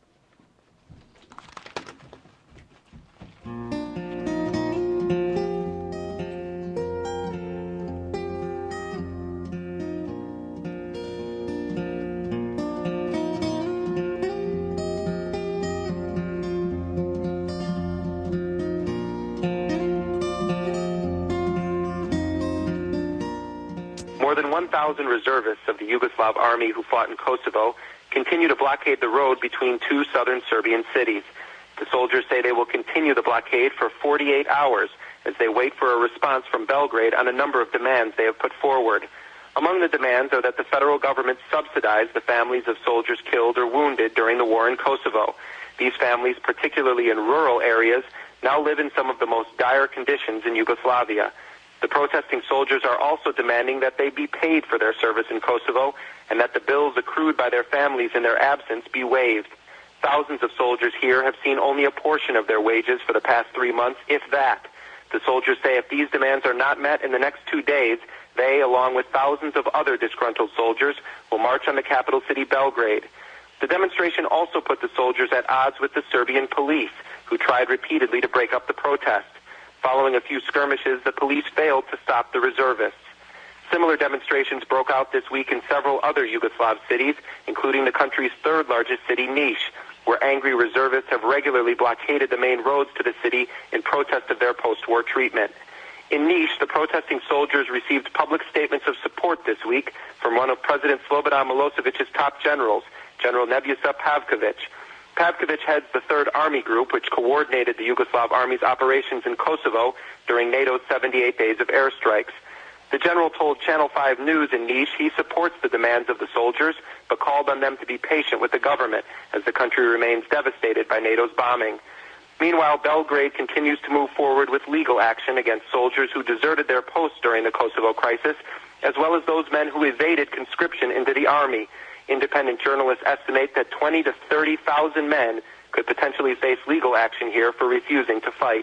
More than one thousand reservists of the Yugoslav army who fought in Kosovo continue to blockade the road between two southern Serbian cities. The soldiers say they will continue the blockade for forty-eight hours as they wait for a response from Belgrade on a number of demands they have put forward. Among the demands are that the federal government subsidize the families of soldiers killed or wounded during the war in Kosovo. These families, particularly in rural areas, now live in some of the most dire conditions in Yugoslavia. The protesting soldiers are also demanding that they be paid for their service in Kosovo and that the bills accrued by their families in their absence be waived. Thousands of soldiers here have seen only a portion of their wages for the past three months, if that. The soldiers say if these demands are not met in the next two days, they, along with thousands of other disgruntled soldiers, will march on the capital city, Belgrade. The demonstration also put the soldiers at odds with the Serbian police, who tried repeatedly to break up the protest. Following a few skirmishes, the police failed to stop the reservists. Similar demonstrations broke out this week in several other Yugoslav cities, including the country's third largest city, Niš, where angry reservists have regularly blockaded the main roads to the city in protest of their post-war treatment. In Niš, the protesting soldiers received public statements of support this week from one of President Slobodan Milosevic's top generals, General Nebojša Pavković. Pavković heads the Third Army Group, which coordinated the Yugoslav Army's operations in Kosovo during NATO's seventy-eight days of airstrikes. The general told Channel five News in Niš he supports the demands of the soldiers, but called on them to be patient with the government as the country remains devastated by NATO's bombing. Meanwhile, Belgrade continues to move forward with legal action against soldiers who deserted their posts during the Kosovo crisis, as well as those men who evaded conscription into the army. Independent journalists estimate that twenty to thirty thousand men could potentially face legal action here for refusing to fight.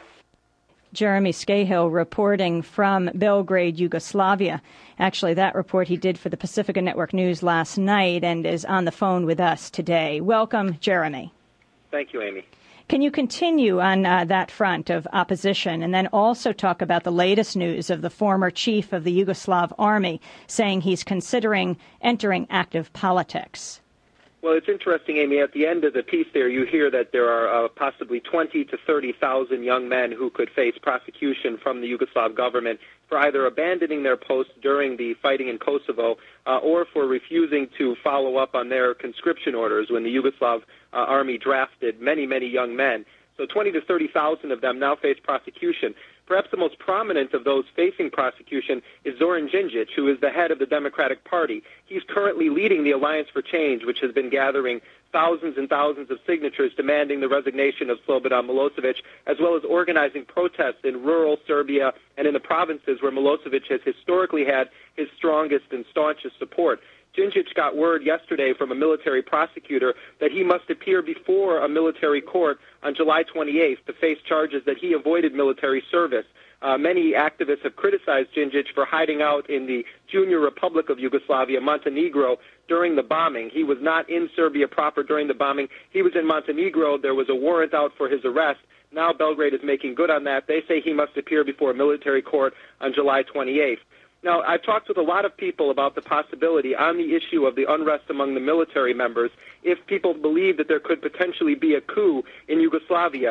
Jeremy Scahill reporting from Belgrade, Yugoslavia. Actually, that report he did for the Pacifica Network News last night and is on the phone with us today. Welcome, Jeremy. Thank you, Amy. Can you continue on uh, that front of opposition and then also talk about the latest news of the former chief of the Yugoslav army saying he's considering entering active politics? Well, it's interesting, Amy. At the end of the piece there, you hear that there are uh, possibly twenty to thirty thousand young men who could face prosecution from the Yugoslav government for either abandoning their posts during the fighting in Kosovo uh, or for refusing to follow up on their conscription orders when the Yugoslav uh, army drafted many, many young men. So twenty to thirty thousand of them now face prosecution. Perhaps the most prominent of those facing prosecution is Zoran Đinđić, who is the head of the Democratic Party. He's currently leading the Alliance for Change, which has been gathering thousands and thousands of signatures demanding the resignation of Slobodan Milosevic, as well as organizing protests in rural Serbia and in the provinces where Milosevic has historically had his strongest and staunchest support. Đinđić got word yesterday from a military prosecutor that he must appear before a military court on July twenty-eighth to face charges that he avoided military service. Uh, many activists have criticized Đinđić for hiding out in the Junior Republic of Yugoslavia, Montenegro, during the bombing. He was not in Serbia proper during the bombing. He was in Montenegro. There was a warrant out for his arrest. Now Belgrade is making good on that. They say he must appear before a military court on July twenty-eighth. Now, I've talked with a lot of people about the possibility on the issue of the unrest among the military members if people believe that there could potentially be a coup in Yugoslavia.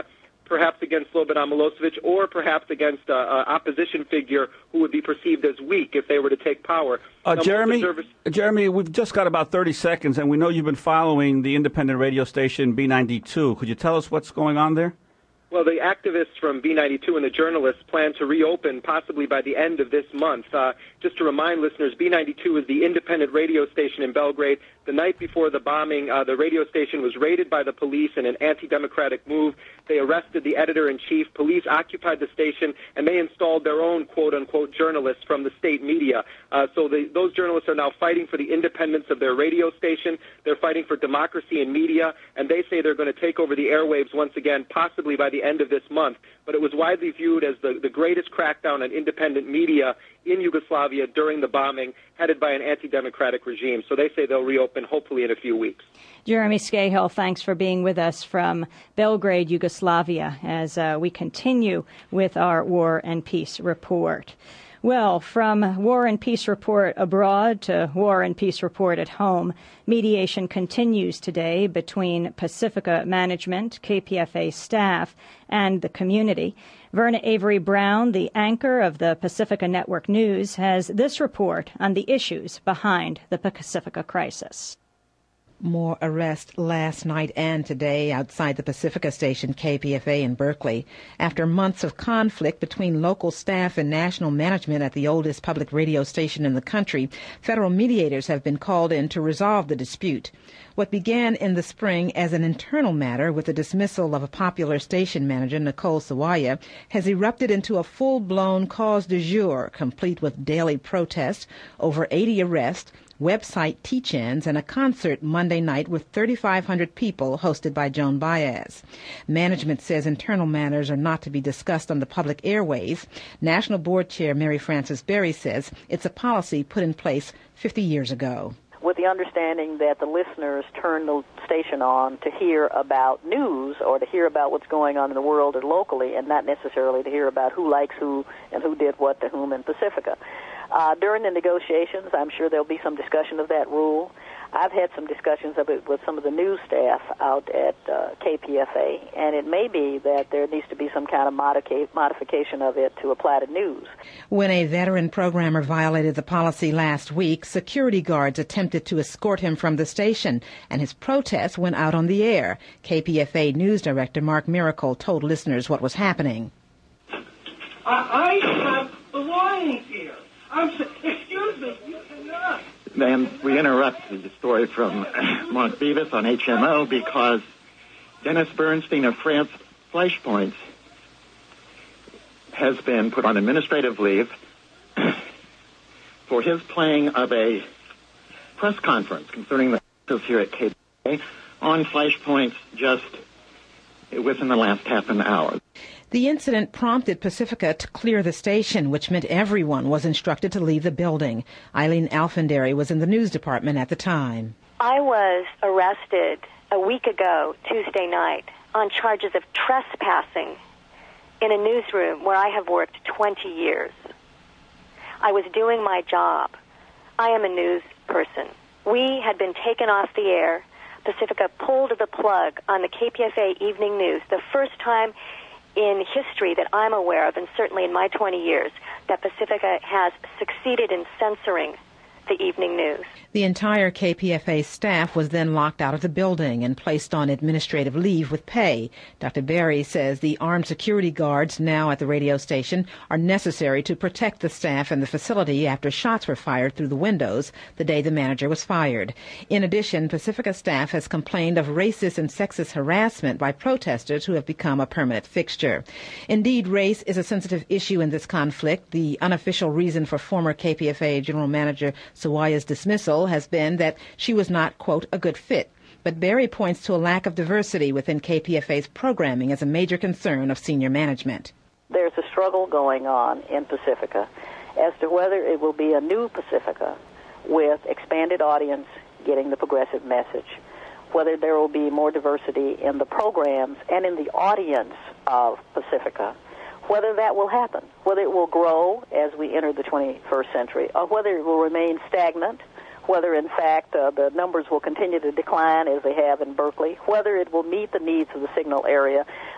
perhaps against Slobodan Milosevic, or perhaps against an opposition figure who would be perceived as weak if they were to take power. Uh, now, Jeremy, observers- Jeremy, we've just got about thirty seconds, and we know you've been following the independent radio station B ninety-two. Could you tell us what's going on there? Well, the activists from B ninety-two and the journalists plan to reopen possibly by the end of this month. Uh, just to remind listeners, B ninety-two is the independent radio station in Belgrade. The night before the bombing, uh, the radio station was raided by the police in an anti-democratic move. They arrested the editor-in-chief. Police occupied the station, and they installed their own quote-unquote journalists from the state media. Uh, so the, those journalists are now fighting for the independence of their radio station. They're fighting for democracy in media, and they say they're going to take over the airwaves once again, possibly by the end of this month. But it was widely viewed as the, the greatest crackdown on independent media in Yugoslavia during the bombing, headed by an anti-democratic regime. So they say they'll reopen hopefully in a few weeks. Jeremy Scahill, thanks for being with us from Belgrade, Yugoslavia, as uh, we continue with our War and Peace report. Well, from War and Peace report abroad to War and Peace report at home, mediation continues today between Pacifica management, K P F A staff, and the community. Verna Avery Brown, the anchor of the Pacifica Network News, has this report on the issues behind the Pacifica crisis. More arrests last night and today outside the Pacifica station K P F A in Berkeley after months of conflict between local staff and national management at the oldest public radio station in the country. Federal mediators have been called in to resolve the dispute. What began in the spring as an internal matter with the dismissal of a popular station manager, Nicole Sawaya, has erupted into a full-blown cause du jour, complete with daily protests, over eighty arrests, website teach-ins, and a concert Monday night with thirty-five hundred people hosted by Joan Baez. Management says internal matters are not to be discussed on the public airways. National Board Chair Mary Frances Berry says it's a policy put in place fifty years ago. With the understanding that the listeners turn the station on to hear about news or to hear about what's going on in the world or locally, and not necessarily to hear about who likes who and who did what to whom in Pacifica. Uh, during the negotiations, I'm sure there'll be some discussion of that rule. I've had some discussions of it with some of the news staff out at uh, K P F A, and it may be that there needs to be some kind of modica- modification of it to apply to news. When a veteran programmer violated the policy last week, security guards attempted to escort him from the station, and his protest went out on the air. K P F A News Director Mark Miracle told listeners what was happening. I, I have belongings here. I'm, excuse me, you cannot. Then we interrupt the story from Mark Beavis on H M O because Dennis Bernstein of France Flashpoints has been put on administrative leave for his playing of a press conference concerning the crisis here at K P F A on Flashpoints just within the last half an hour. The incident prompted Pacifica to clear the station, which meant everyone was instructed to leave the building. Eileen Alfandary was in the news department at the time. I was arrested a week ago, Tuesday night, on charges of trespassing in a newsroom where I have worked twenty years. I was doing my job. I am a news person. We had been taken off the air. Pacifica pulled the plug on the K P F A Evening News, the first time in history that I'm aware of, and certainly in my twenty years, that Pacifica has succeeded in censoring the evening news. The entire K P F A staff was then locked out of the building and placed on administrative leave with pay. Doctor Berry says the armed security guards now at the radio station are necessary to protect the staff and the facility after shots were fired through the windows the day the manager was fired. In addition, Pacifica staff has complained of racist and sexist harassment by protesters who have become a permanent fixture. Indeed, race is a sensitive issue in this conflict. The unofficial reason for former K P F A General Manager Sawaya's dismissal has been that she was not, quote, a good fit. But Berry points to a lack of diversity within K P F A's programming as a major concern of senior management. There's a struggle going on in Pacifica as to whether it will be a new Pacifica with expanded audience getting the progressive message, whether there will be more diversity in the programs and in the audience of Pacifica, whether that will happen, whether it will grow as we enter the twenty-first century, or whether it will remain stagnant, whether, in fact, uh, the numbers will continue to decline as they have in Berkeley, whether it will meet the needs of the signal area.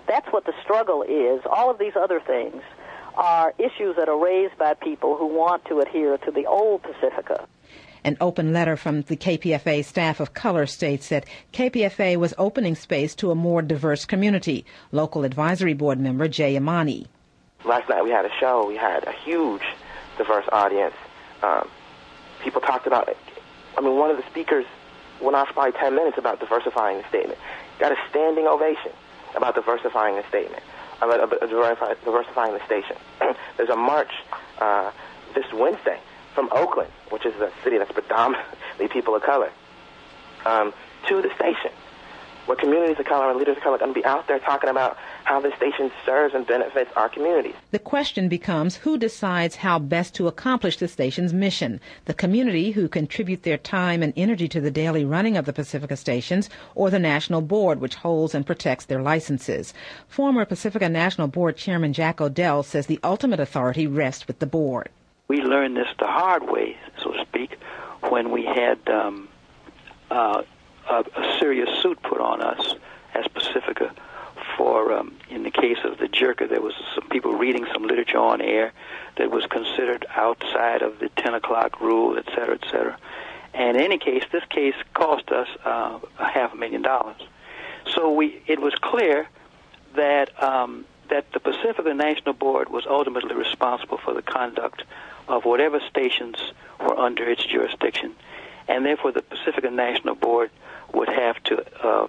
That's what the struggle is. All of these other things are issues that are raised by people who want to adhere to the old Pacifica. An open letter from the K P F A staff of color states that K P F A was opening space to a more diverse community. Local advisory board member Jay Amani. Last night we had a show. We had a huge diverse audience. Um, people talked about it. I mean, one of the speakers went off for probably ten minutes about diversifying the statement. Got a standing ovation about diversifying the statement, about uh, diversifying the station. There's a march uh, this Wednesday from Oakland, which is a city that's predominantly people of color, um, to the station, where communities of color and leaders of color are going to be out there talking about how the station serves and benefits our communities. The question becomes who decides how best to accomplish the station's mission, the community who contribute their time and energy to the daily running of the Pacifica stations, or the National Board, which holds and protects their licenses. Former Pacifica National Board Chairman Jack Odell says the ultimate authority rests with the board. We learned this the hard way, so to speak, when we had um, uh, a, a serious suit put on us as Pacifica for, um, in the case of the Jerker, there was some people reading some literature on air that was considered outside of the ten o'clock rule, et cetera, et cetera. And in any case, this case cost us uh, a half a million dollars. So we, it was clear that um, that the Pacifica National Board was ultimately responsible for the conduct of whatever stations were under its jurisdiction, and therefore the Pacifica National Board would have to uh,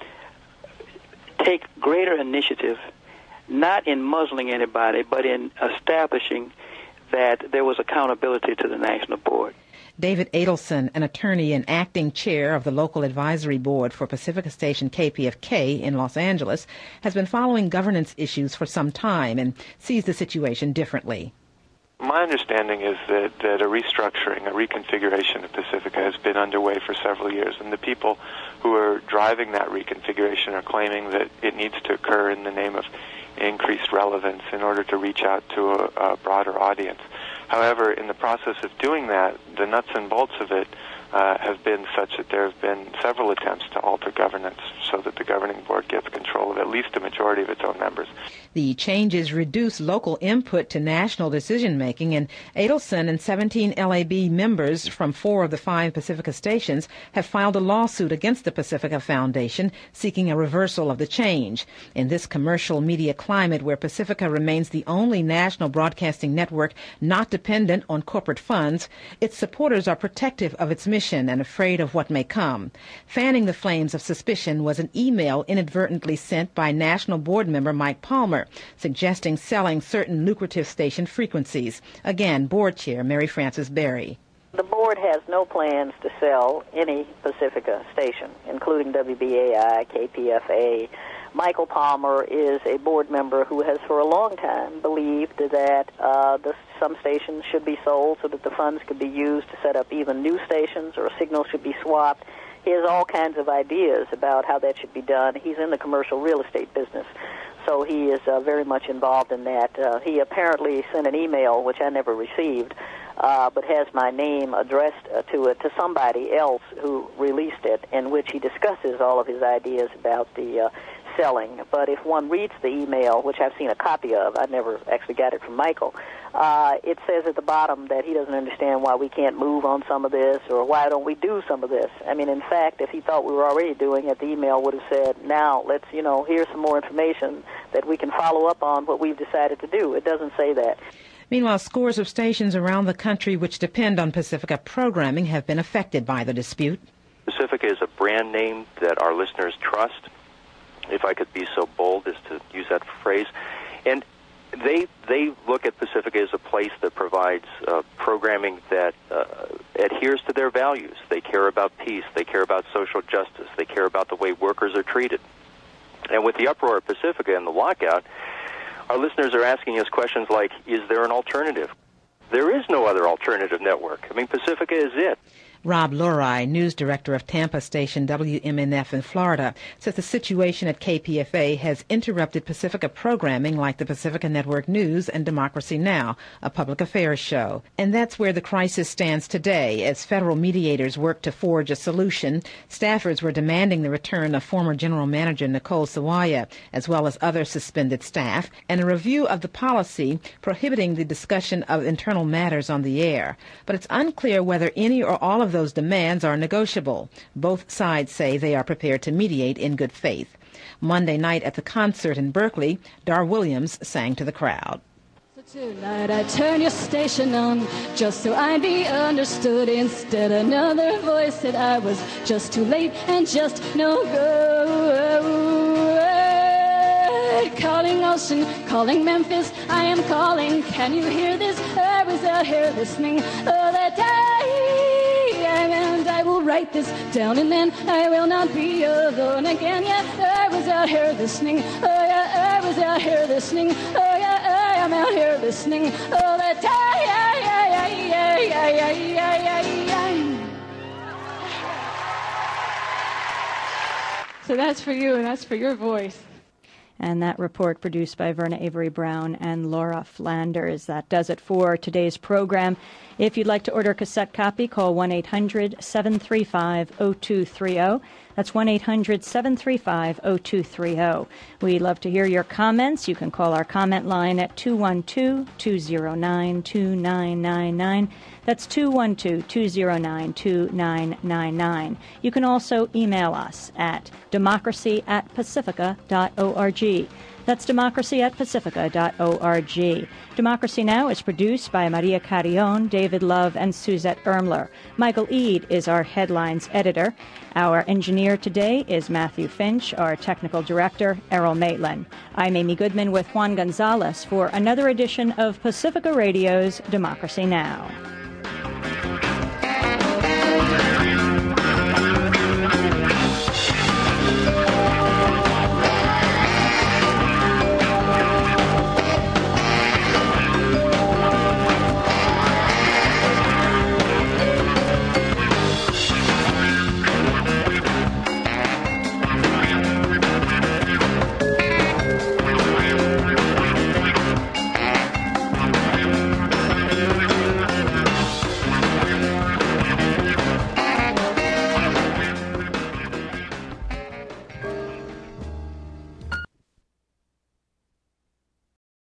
take greater initiative, not in muzzling anybody, but in establishing that there was accountability to the National Board. David Adelson, an attorney and acting chair of the local advisory board for Pacifica Station K P F K in Los Angeles, has been following governance issues for some time and sees the situation differently. My understanding is that, that a restructuring, a reconfiguration of Pacifica has been underway for several years, and the people who are driving that reconfiguration are claiming that it needs to occur in the name of increased relevance in order to reach out to a, a broader audience. However, in the process of doing that, the nuts and bolts of it uh, have been such that there have been several attempts to alter governance so that the governing board gets control of at least a majority of its own members. The changes reduce local input to national decision-making, and Adelson and seventeen L A B members from four of the five Pacifica stations have filed a lawsuit against the Pacifica Foundation seeking a reversal of the change. In this commercial media climate where Pacifica remains the only national broadcasting network not dependent on corporate funds, its supporters are protective of its mission and afraid of what may come. Fanning the flames of suspicion was an email inadvertently sent by National Board member Mike Palmer, suggesting selling certain lucrative station frequencies. Again, board chair Mary Frances Berry. The board has no plans to sell any Pacifica station, including W B A I, K P F A. Michael Palmer is a board member who has for a long time believed that uh, the, some stations should be sold so that the funds could be used to set up even new stations, or signals should be swapped. He has all kinds of ideas about how that should be done. He's in the commercial real estate business, so he is uh, very much involved in that. Uh, he apparently sent an email, which I never received, uh, but has my name addressed uh, to it to somebody else who released it, in which he discusses all of his ideas about the uh, selling. But if one reads the email, which I've seen a copy of, I never actually got it from Michael, uh, it says at the bottom that he doesn't understand why we can't move on some of this, or why don't we do some of this. I mean, in fact, if he thought we were already doing it, the email would have said, now let's, you know, here's some more information that we can follow up on what we've decided to do. It doesn't say that. Meanwhile, scores of stations around the country which depend on Pacifica programming have been affected by the dispute. Pacifica is a brand name that our listeners trust, if I could be so bold as to use that phrase. And they they look at Pacifica as a place that provides uh, programming that uh, adheres to their values. They care about peace. They care about social justice. They care about the way workers are treated. And with the uproar of Pacifica and the lockout, our listeners are asking us questions like, is there an alternative? There is no other alternative network. I mean, Pacifica is it. Rob Lurai, news director of Tampa station W M N F in Florida, says the situation at K P F A has interrupted Pacifica programming like the Pacifica Network News and Democracy Now!, a public affairs show. And that's where the crisis stands today. As federal mediators work to forge a solution, staffers were demanding the return of former General Manager Nicole Sawaya, as well as other suspended staff, and a review of the policy prohibiting the discussion of internal matters on the air. But it's unclear whether any or all of those demands are negotiable. Both sides say they are prepared to mediate in good faith. Monday night at the concert in Berkeley, Dar Williams sang to the crowd. Tonight I turn your station on just so I'd be understood. Instead another voice said I was just too late and just no good. Calling Ocean, calling Memphis, I am calling. Can you hear this? I was out here listening all that day. And I will write this down and then I will not be alone again. Yeah, I was out here listening. Oh yeah, I was out here listening. Oh yeah, I am out here listening all the time. Yeah, yeah, yeah, yeah, yeah, yeah, yeah, yeah. So that's for you and that's for your voice. And that report produced by Verna Avery Brown and Laura Flanders. That does it for today's program. If you'd like to order a cassette copy, call one eight hundred seven three five oh two three oh. That's one eight hundred seven three five oh two three oh. We'd love to hear your comments. You can call our comment line at two one two, two oh nine, two nine nine nine. That's two one two, two oh nine, two nine nine nine. You can also email us at democracy at pacifica dot org. That's democracy at pacifica dot org. Democracy Now! Is produced by Maria Carrion, David Love, and Suzette Ermler. Michael Eade is our headlines editor. Our engineer today is Matthew Finch, our technical director, Errol Maitland. I'm Amy Goodman with Juan Gonzalez for another edition of Pacifica Radio's Democracy Now!